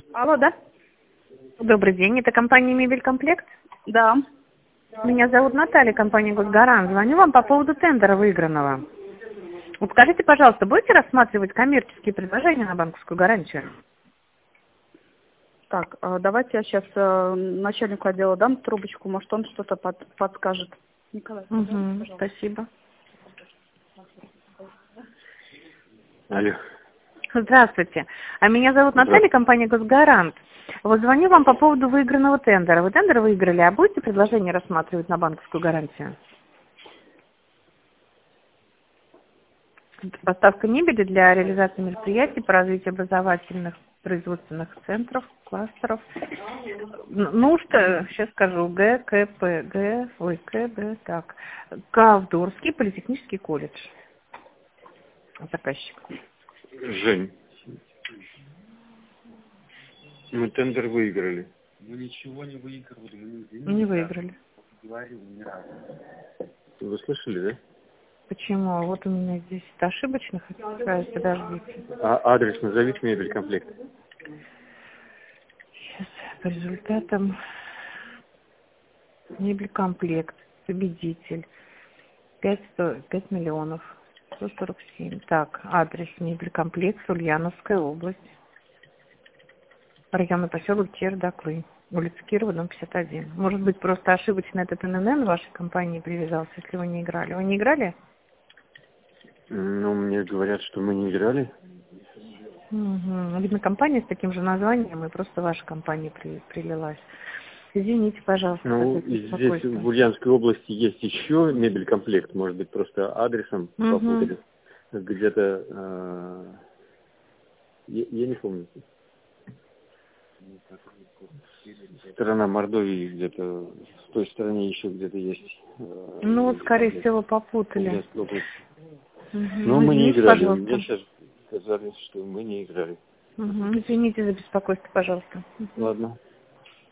Алло, да? Добрый день, это компания «Мебель Комплект». Да. Меня зовут Наталья, компания «Госгарант». Звоню вам по поводу тендера выигранного. Вот скажите, пожалуйста, будете рассматривать коммерческие предложения на банковскую гарантию? Так, давайте я сейчас начальнику отдела дам трубочку, может, он что-то подскажет. Николай, пожалуйста. Спасибо. Алло. Здравствуйте. А меня зовут Наталья, компания «Госгарант». Вот звоню вам по поводу выигранного тендера. Вы тендер выиграли, а будете предложение рассматривать на банковскую гарантию? Поставка мебели для реализации мероприятий по развитию образовательных производственных центров, кластеров. Ну что, сейчас скажу, КБ, Ковдорский политехнический колледж. Заказчик. Жень, мы тендер выиграли. Мы ничего не выигрывали, мы Не выиграли. говорил ни разу. Вы слышали, да? Почему? Вот у меня здесь это ошибочных. Подождите. А адрес назовите «Мебель Комплект». Сейчас по результатам «Мебель Комплект», победитель, 5 миллионов 147. Так, адрес «Мебель Комплект», Ульяновская область, районный поселок Чердаклы, улица Кирова, дом 51. Может быть, просто ошибочно этот ННН вашей компании привязался, если вы не играли. Вы не играли? Ну, мне говорят, что мы не играли. Угу. Видно, компания с таким же названием, и просто ваша компания прилилась. Извините, пожалуйста. Ну, здесь в Ульяновской области есть еще «Мебель Комплект», может быть, просто адресом попутали. Где-то, я не помню. Сторона Мордовии где-то, в той стороне еще где-то есть. Ну, вот, скорее всего, попутали. Но мы не играли. Пожалуйста. Мне сейчас сказали, что мы не играли. Извините за беспокойство, пожалуйста. Ладно.